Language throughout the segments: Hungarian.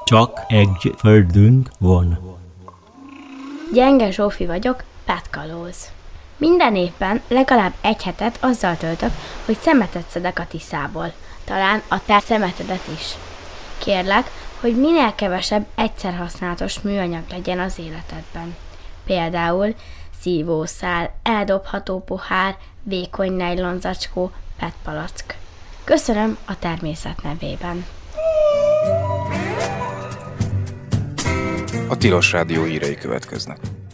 Csak egy földünk van. Gyenge Zsófi vagyok, Petkalóz. Minden évben legalább egy hetet azzal töltök, hogy szemetet szedek a Tiszából. Talán a te szemetedet is. Kérlek, hogy minél kevesebb egyszer használatos műanyag legyen az életedben. Például szívószál, eldobható pohár, vékony nejlonzacskó, petpalack. Köszönöm a természet nevében. A Tilos Rádió hírei következnek.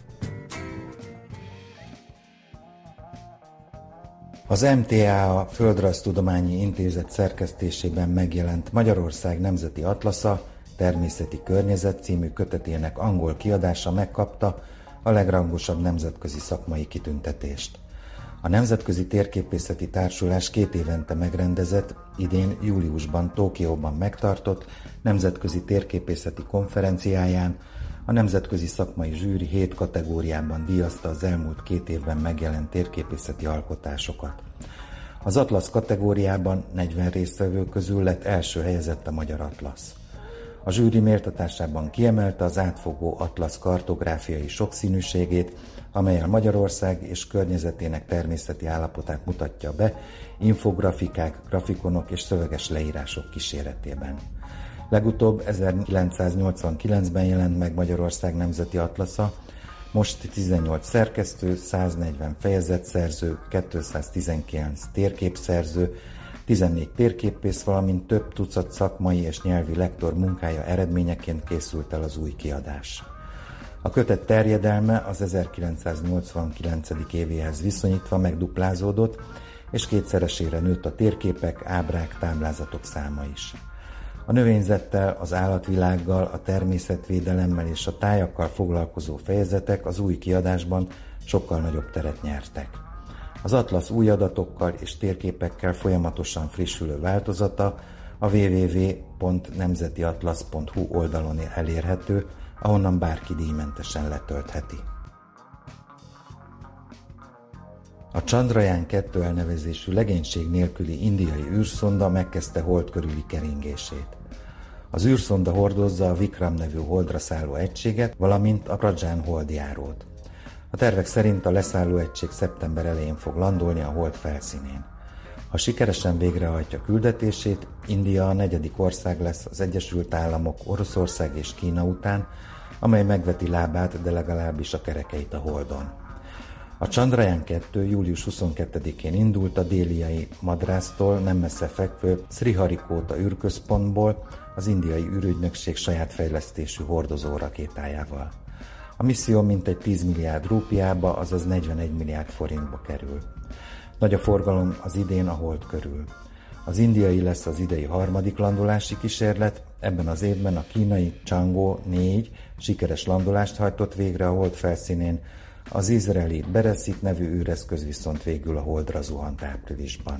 Az MTA, a Földrajztudományi Intézet szerkesztésében megjelent Magyarország Nemzeti Atlasza, Természeti Környezet című kötetének angol kiadása megkapta a legrangosabb nemzetközi szakmai kitüntetést. A Nemzetközi Térképészeti Társulás 2 évente megrendezett, idén júliusban Tokióban megtartott nemzetközi térképészeti konferenciáján a nemzetközi szakmai zsűri 7 kategóriában díjazta az elmúlt 2 évben megjelent térképészeti alkotásokat. Az Atlasz kategóriában 40 résztvevő közül lett első helyezett a Magyar Atlasz. A zsűri méltatásában kiemelte az átfogó atlasz kartográfiai sokszínűségét, amellyel Magyarország és környezetének természeti állapotát mutatja be infografikák, grafikonok és szöveges leírások kíséretében. Legutóbb 1989-ben jelent meg Magyarország Nemzeti Atlasza, most 18 szerkesztő, 140 fejezetszerző, 219 térképszerző, 14 térképész, valamint több tucat szakmai és nyelvi lektor munkája eredményeként készült el az új kiadás. A kötet terjedelme az 1989. évéhez viszonyítva megduplázódott, és 2-szeresére nőtt a térképek, ábrák, táblázatok száma is. A növényzettel, az állatvilággal, a természetvédelemmel és a tájakkal foglalkozó fejezetek az új kiadásban sokkal nagyobb teret nyertek. Az Atlasz új adatokkal és térképekkel folyamatosan frissülő változata a www.nemzetiatlasz.hu oldalon elérhető, ahonnan bárki díjmentesen letöltheti. A Chandrayaan-2 elnevezésű legénység nélküli indiai űrszonda megkezdte hold körüli keringését. Az űrszonda hordozza a Vikram nevű holdra szálló egységet, valamint a Praján holdjárót. A tervek szerint a leszálló egység szeptember elején fog landolni a hold felszínén. Ha sikeresen végrehajtja küldetését, India a 4. ország lesz az Egyesült Államok, Oroszország és Kína után, amely megveti lábát, de legalábbis a kerekeit a holdon. A Chandrayaan-2 július 22-én indult a déliai Madrásztól nem messze fekvő Sriharikota űrközpontból az indiai űrügynökség saját fejlesztésű hordozó rakétájával. A misszió mintegy 10 milliárd rúpiába, azaz 41 milliárd forintba kerül. Nagy a forgalom az idén a hold körül. Az indiai lesz az idei 3. landolási kísérlet, ebben az évben a kínai Chang'e 4 sikeres landolást hajtott végre a hold felszínén, az izraeli Beresit nevű űreszköz viszont végül a holdra zuhant áprilisban.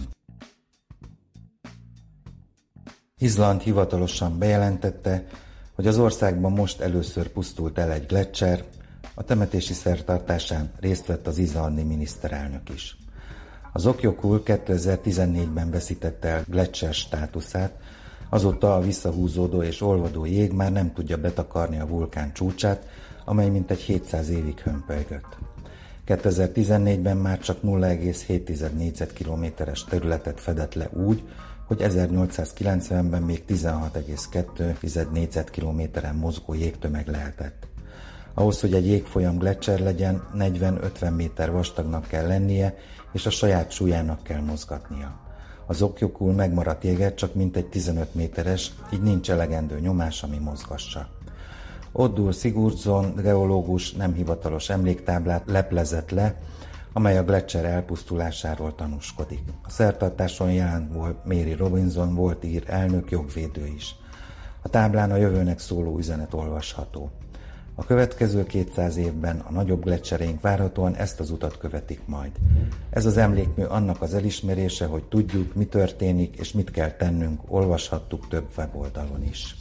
Izland hivatalosan bejelentette, hogy az országban most először pusztult el egy gleccser, a temetési szertartásán részt vett az izlandi miniszterelnök is. Az Okjökull 2014-ben veszítette el gleccser státuszát, azóta a visszahúzódó és olvadó jég már nem tudja betakarni a vulkán csúcsát, amely mintegy 700 évig hömpölygött. 2014-ben már csak 0,7 négyzetkilométeres területet fedett le úgy, hogy 1890-ben még 16,2 négyzetkilométeren mozgó jégtömeg lehetett. Ahhoz, hogy egy jégfolyam gleccser legyen, 40-50 méter vastagnak kell lennie, és a saját súlyának kell mozgatnia. Az Okjökull megmaradt jéget csak mintegy 15 méteres, így nincs elegendő nyomás, ami mozgassa. Oddur Sigurdsson geológus nem hivatalos emléktáblát leplezett le, amely a gleccser elpusztulásáról tanúskodik. A szertartáson jelen volt Mary Robinson, volt ír elnök, jogvédő is. A táblán a jövőnek szóló üzenet olvasható. A következő 200 évben a nagyobb gleccsereink várhatóan ezt az utat követik majd. Ez az emlékmű annak az elismerése, hogy tudjuk, mi történik és mit kell tennünk, olvashattuk több weboldalon is.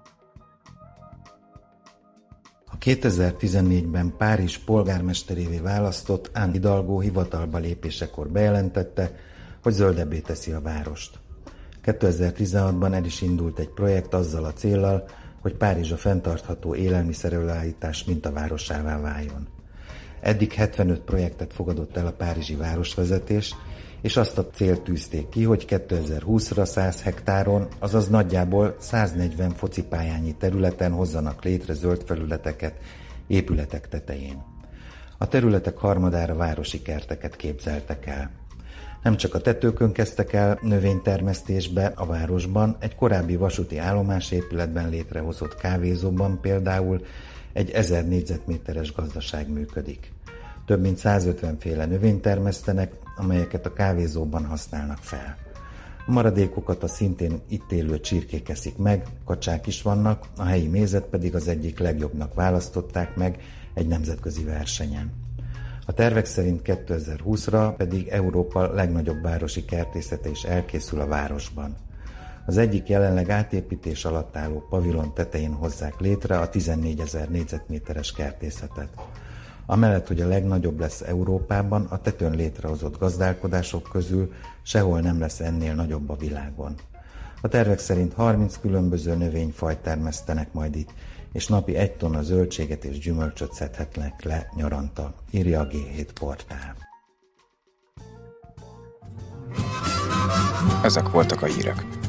A 2014-ben Párizs polgármesterévé választott Anne Hidalgo hivatalba lépésekor bejelentette, hogy zöldebbé teszi a várost. 2016-ban el is indult egy projekt azzal a céllal, hogy Párizs a fenntartható élelmiszerelőállítás mintavárosává váljon. Eddig 75 projektet fogadott el a párizsi városvezetés, és azt a célt tűzték ki, hogy 2020-ra 100 hektáron, azaz nagyjából 140 focipályányi területen hozzanak létre zöld felületeket épületek tetején. A területek harmadára városi kerteket képzeltek el. Nem csak a tetőkön kezdtek el növénytermesztésbe a városban, egy korábbi vasúti állomásépületben létrehozott kávézóban például egy 1000 négyzetméteres gazdaság működik. Több mint 150 féle növényt termesztenek, amelyeket a kávézóban használnak fel. A maradékokat a szintén itt élő csirkék eszik meg, kacsák is vannak, a helyi mézet pedig az egyik legjobbnak választották meg egy nemzetközi versenyen. A tervek szerint 2020-ra pedig Európa legnagyobb városi kertészete is elkészül a városban. Az egyik jelenleg átépítés alatt álló pavilon tetején hozzák létre a 14 000 négyzetméteres kertészetet. Amellett, hogy a legnagyobb lesz Európában, a tetőn létrehozott gazdálkodások közül sehol nem lesz ennél nagyobb a világon. A tervek szerint 30 különböző növényfajt termesztenek majd itt, és napi 1 tonna zöldséget és gyümölcsöt szedhetnek le nyaranta, írja a G7 portál. Ezek voltak a hírek.